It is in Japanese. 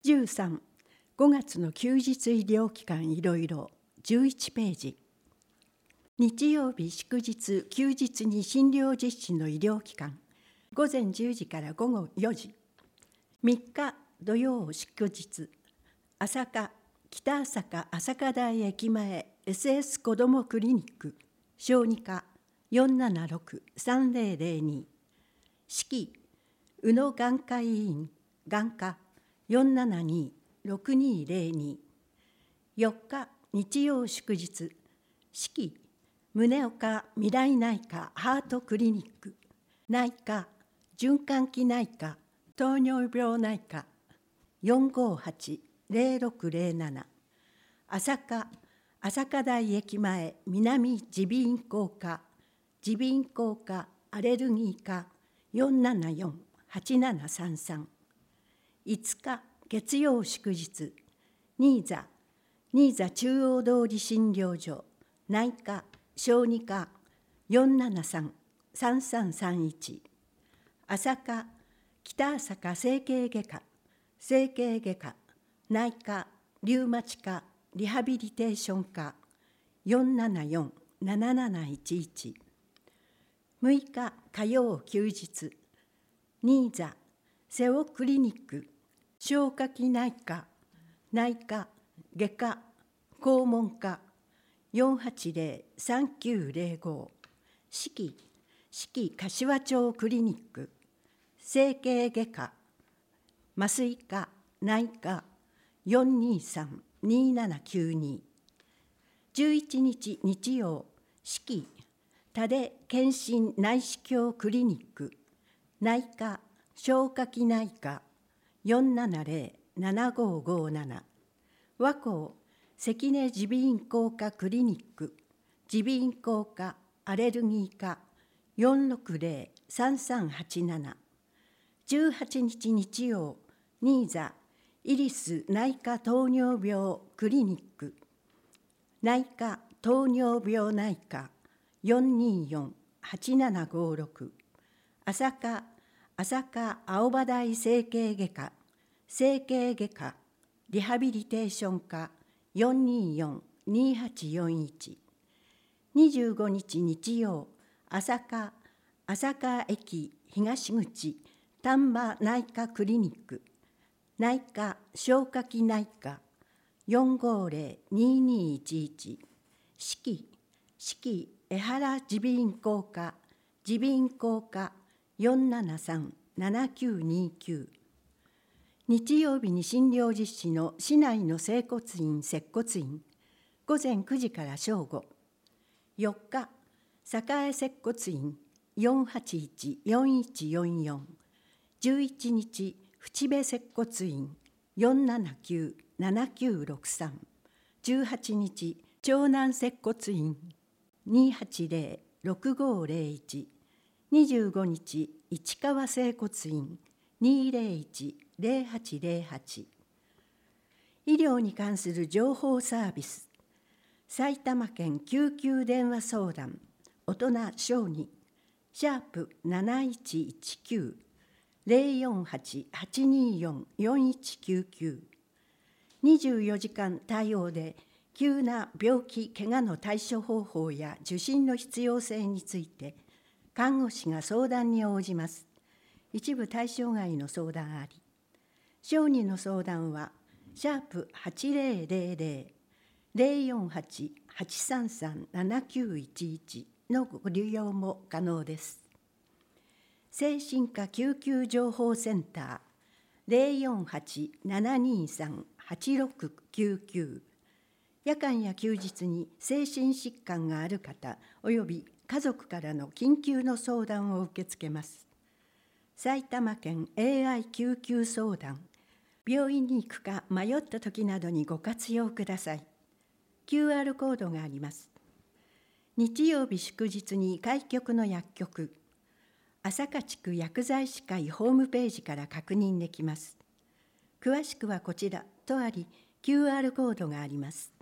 13、5月の休日医療機関いろいろ11ページ。日曜日祝日休日に診療実施の医療機関、午前10時から午後4時。3日土曜祝日、朝霞北朝霞朝霞台駅前 SS 子どもクリニック、小児科476-3002。式宇野眼科医院眼科472-6202。4日日曜祝日、式宗岡未来内科ハートクリニック、内科循環器内科糖尿病内科458-0607。朝霞朝霞台駅前南耳鼻咽喉科耳鼻咽喉科アレルギー科474-8733。5日月曜祝日、新座中央通り診療所内科小児科473-3331。朝霞北朝霞整形外科内科リウマチ科リハビリテーション科474-7711。6日火曜休日、新座瀬尾クリニック消化器内科内科外科肛門科480-3905。式柏町クリニック整形外科麻酔科内科423-2792。11日日曜、式多出健診内視鏡クリニック内科消化器内科470-7557。和光関根耳鼻咽喉科クリニック耳鼻咽喉科アレルギー科460-3387。18日日曜、新座イリス内科糖尿病クリニック内科糖尿病内科424-8756。朝霞青葉台整形外科リハビリテーション科424-2841。25日日曜、朝霞駅東口丹波内科クリニック内科消化器内科450-2211。式江原耳鼻咽喉科473-7929。日曜日に診療実施の市内の整骨院接骨院、午前9時から正午。4日栄接骨院481-4144。11日淵部接骨院479-7963。18日長南接骨院280-6501。25日市川整骨院201-0808。医療に関する情報サービス、埼玉県救急電話相談大人小児#719048-824-4199。24時間対応で急な病気・怪我の対処方法や受診の必要性について看護師が相談に応じます。一部対象外の相談あり。小児の相談は#8000-048-833-7911のご利用も可能です。精神科救急情報センター048-723-8699。夜間や休日に精神疾患がある方および家族からの緊急の相談を受け付けます。埼玉県 AI 救急相談、病院に行くか迷った時などにご活用ください。QR コードがあります。日曜日祝日に開局の薬局、朝霞地区薬剤師会ホームページから確認できます。詳しくはこちらとあり、QR コードがあります。